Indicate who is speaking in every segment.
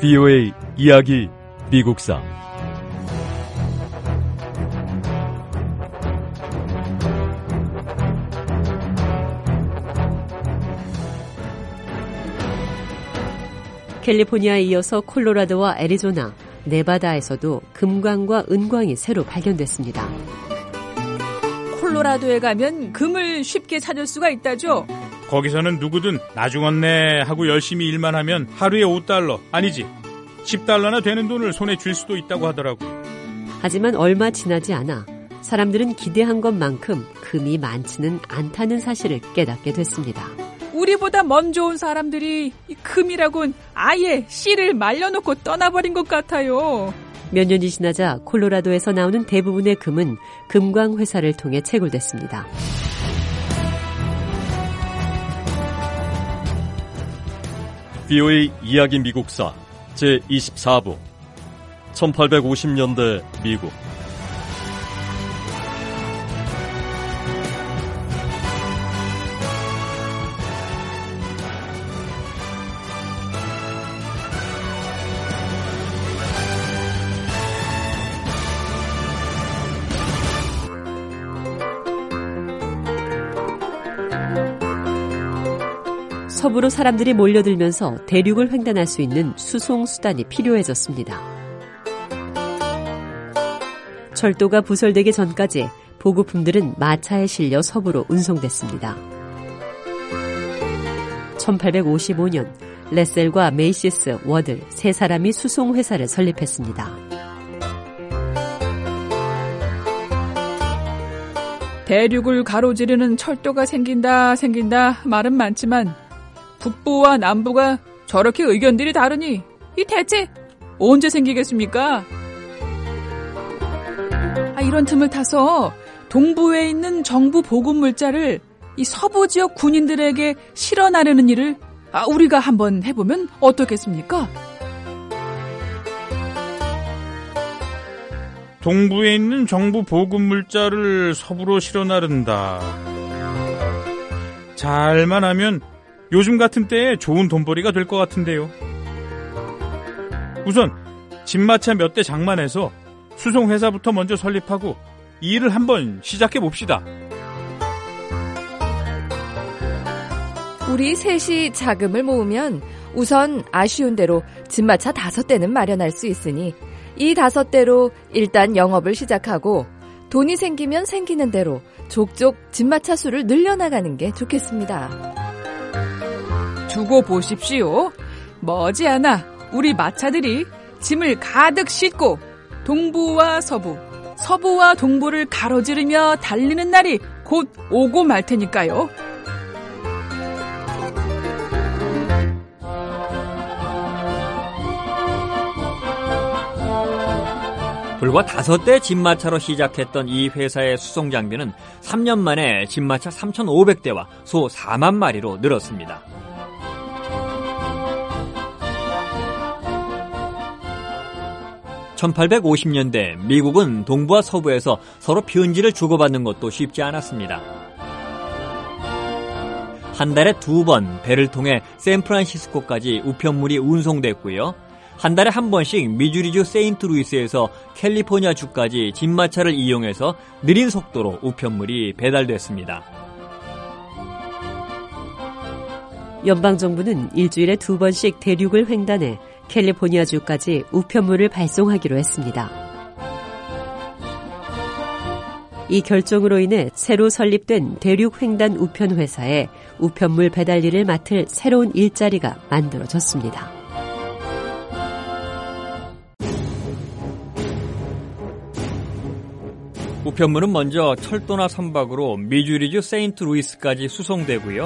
Speaker 1: VOA 이야기 미국사.
Speaker 2: 캘리포니아에 이어서 콜로라도와 애리조나, 네바다에서도 금광과 은광이 새로 발견됐습니다.
Speaker 3: 콜로라도에 가면 금을 쉽게 찾을 수가 있다죠?
Speaker 4: 거기서는 누구든 나중었네 하고 열심히 일만 하면 하루에 $5, 아니지 10달러나 되는 돈을 손에 쥘 수도 있다고 하더라고.
Speaker 2: 하지만 얼마 지나지 않아 사람들은 기대한 것만큼 금이 많지는 않다는 사실을 깨닫게 됐습니다.
Speaker 3: 우리보다 먼저 온 사람들이 이 금이라곤 아예 씨를 말려놓고 떠나버린 것 같아요.
Speaker 2: 몇 년이 지나자 콜로라도에서 나오는 대부분의 금은 금광회사를 통해 채굴됐습니다.
Speaker 1: VOA 이야기 미국사 제24부 1850년대 미국.
Speaker 2: 서부로 사람들이 몰려들면서 대륙을 횡단할 수 있는 수송 수단이 필요해졌습니다. 철도가 부설되기 전까지 보급품들은 마차에 실려 서부로 운송됐습니다. 1855년 레셀과 메이시스, 워들 세 사람이 수송회사를 설립했습니다.
Speaker 3: 대륙을 가로지르는 철도가 생긴다 말은 많지만 북부와 남부가 저렇게 의견들이 다르니 이 대체 언제 생기겠습니까? 이런 틈을 타서 동부에 있는 정부 보급 물자를 이 서부 지역 군인들에게 실어나르는 일을 우리가 한번 해보면 어떻겠습니까?
Speaker 4: 동부에 있는 정부 보급 물자를 서부로 실어나른다. 잘만 하면 요즘 같은 때에 좋은 돈벌이가 될 것 같은데요. 우선 집마차 몇 대 장만해서 수송회사부터 먼저 설립하고 이 일을 한번 시작해 봅시다.
Speaker 5: 우리 셋이 자금을 모으면 우선 아쉬운 대로 집마차 5대는 마련할 수 있으니 이 5대로 일단 영업을 시작하고 돈이 생기면 생기는 대로 족족 집마차 수를 늘려나가는 게 좋겠습니다.
Speaker 3: 두고 보십시오. 머지않아 우리 마차들이 짐을 가득 싣고 동부와 서부, 서부와 동부를 가로지르며 달리는 날이 곧 오고 말 테니까요.
Speaker 6: 불과 5대 집마차로 시작했던 이 회사의 수송 장비는 3년 만에 집마차 3,500대와 소 4만 마리로 늘었습니다. (1850년대) 미국은 동부와 서부에서 서로 편지를 주고받는 것도 쉽지 않았습니다. 한 달에 2번 배를 통해 샌프란시스코까지 우편물이 운송됐고요. 한 달에 한 번씩 미주리주 세인트루이스에서 캘리포니아주까지 집마차를 이용해서 느린 속도로 우편물이 배달됐습니다.
Speaker 2: 연방정부는 일주일에 2번씩 대륙을 횡단해 캘리포니아주까지 우편물을 발송하기로 했습니다. 이 결정으로 인해 새로 설립된 대륙 횡단 우편회사에 우편물 배달 일을 맡을 새로운 일자리가 만들어졌습니다.
Speaker 6: 우편물은 먼저 철도나 선박으로 미주리주 세인트루이스까지 수송되고요.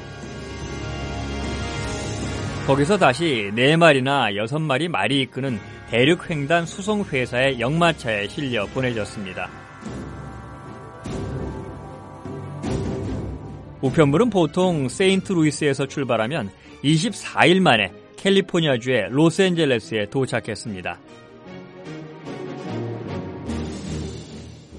Speaker 6: 거기서 다시 4마리나 6마리 말이 이끄는 대륙횡단 수송회사의 역마차에 실려 보내졌습니다. 우편물은 보통 세인트루이스에서 출발하면 24일 만에 캘리포니아주의 로스앤젤레스에 도착했습니다.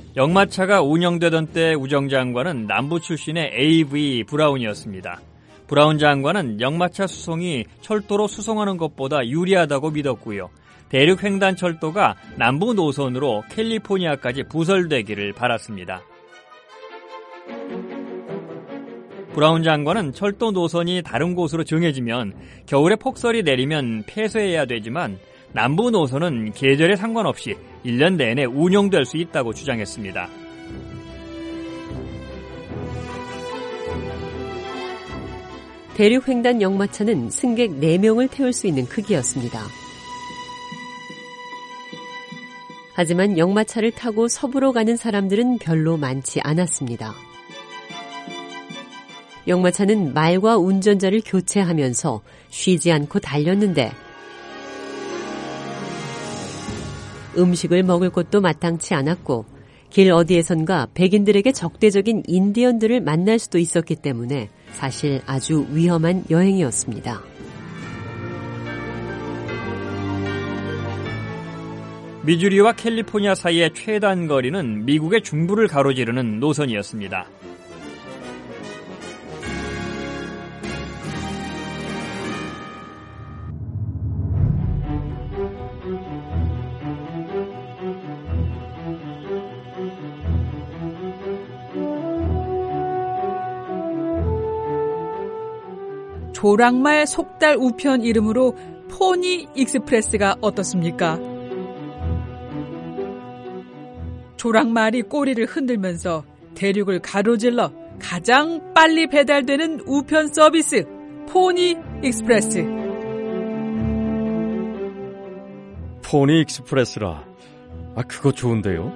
Speaker 6: 역마차가 운영되던 때 우정장관은 남부 출신의 A.V. 브라운이었습니다. 브라운 장관은 역마차 수송이 철도로 수송하는 것보다 유리하다고 믿었고요. 대륙 횡단 철도가 남부 노선으로 캘리포니아까지 부설되기를 바랐습니다. 브라운 장관은 철도 노선이 다른 곳으로 정해지면 겨울에 폭설이 내리면 폐쇄해야 되지만 남부 노선은 계절에 상관없이 1년 내내 운영될 수 있다고 주장했습니다.
Speaker 2: 대륙 횡단 역마차는 승객 4명을 태울 수 있는 크기였습니다. 하지만 역마차를 타고 서부로 가는 사람들은 별로 많지 않았습니다. 역마차는 말과 운전자를 교체하면서 쉬지 않고 달렸는데 음식을 먹을 곳도 마땅치 않았고 길 어디에선가 백인들에게 적대적인 인디언들을 만날 수도 있었기 때문에 사실 아주 위험한 여행이었습니다.
Speaker 6: 미주리와 캘리포니아 사이의 최단 거리는 미국의 중부를 가로지르는 노선이었습니다.
Speaker 3: 조랑말 속달 우편 이름으로 포니 익스프레스가 어떻습니까? 조랑말이 꼬리를 흔들면서 대륙을 가로질러 가장 빨리 배달되는 우편 서비스 포니 익스프레스.
Speaker 1: 포니 익스프레스라. 그거 좋은데요?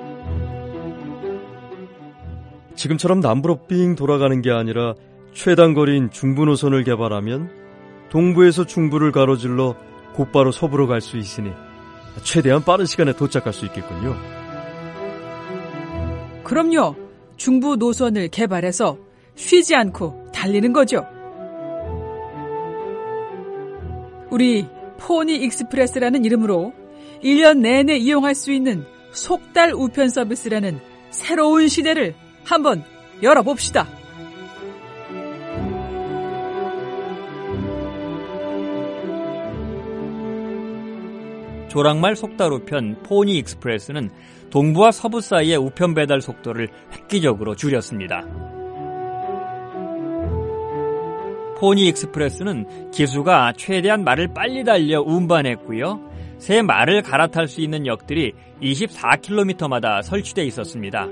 Speaker 1: 지금처럼 남부로 삥 돌아가는 게 아니라 최단 거리인 중부 노선을 개발하면 동부에서 중부를 가로질러 곧바로 서부로 갈 수 있으니 최대한 빠른 시간에 도착할 수 있겠군요.
Speaker 3: 그럼요. 중부 노선을 개발해서 쉬지 않고 달리는 거죠. 우리 포니 익스프레스라는 이름으로 1년 내내 이용할 수 있는 속달 우편 서비스라는 새로운 시대를 한번 열어봅시다.
Speaker 6: 조랑말 속달 우편 포니 익스프레스는 동부와 서부 사이의 우편 배달 속도를 획기적으로 줄였습니다. 포니 익스프레스는 기수가 최대한 말을 빨리 달려 운반했고요. 새 말을 갈아탈 수 있는 역들이 24km마다 설치되어 있었습니다.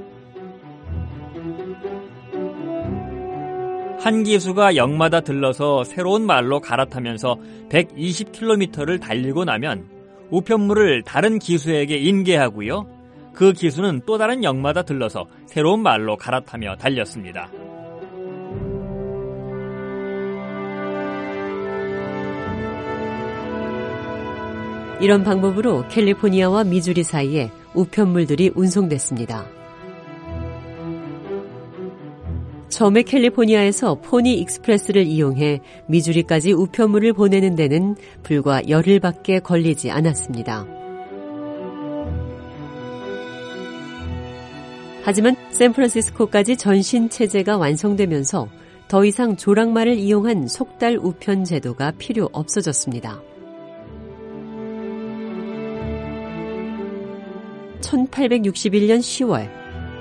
Speaker 6: 한 기수가 역마다 들러서 새로운 말로 갈아타면서 120km를 달리고 나면 우편물을 다른 기수에게 인계하고요. 그 기수는 또 다른 역마다 들러서 새로운 말로 갈아타며 달렸습니다.
Speaker 2: 이런 방법으로 캘리포니아와 미주리 사이에 우편물들이 운송됐습니다. 처음에 캘리포니아에서 포니 익스프레스를 이용해 미주리까지 우편물을 보내는 데는 불과 열흘밖에 걸리지 않았습니다. 하지만 샌프란시스코까지 전신 체제가 완성되면서 더 이상 조랑말을 이용한 속달 우편 제도가 필요 없어졌습니다. 1861년 10월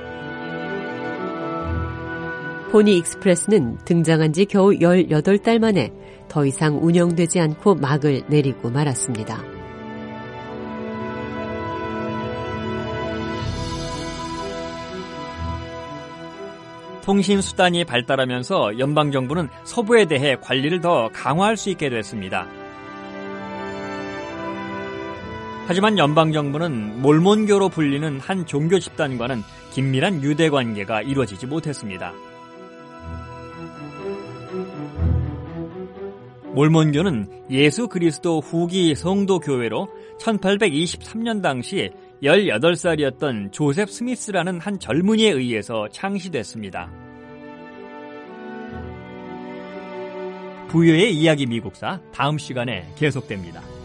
Speaker 2: 포니 익스프레스는 등장한 지 겨우 18달 만에 더 이상 운영되지 않고 막을 내리고 말았습니다.
Speaker 6: 통신 수단이 발달하면서 연방정부는 서부에 대해 관리를 더 강화할 수 있게 됐습니다. 하지만 연방정부는 몰몬교로 불리는 한 종교 집단과는 긴밀한 유대관계가 이루어지지 못했습니다. 몰몬교는 예수 그리스도 후기 성도교회로 1823년 당시 18살이었던 조셉 스미스라는 한 젊은이에 의해서 창시됐습니다. 부유의 이야기 미국사 다음 시간에 계속됩니다.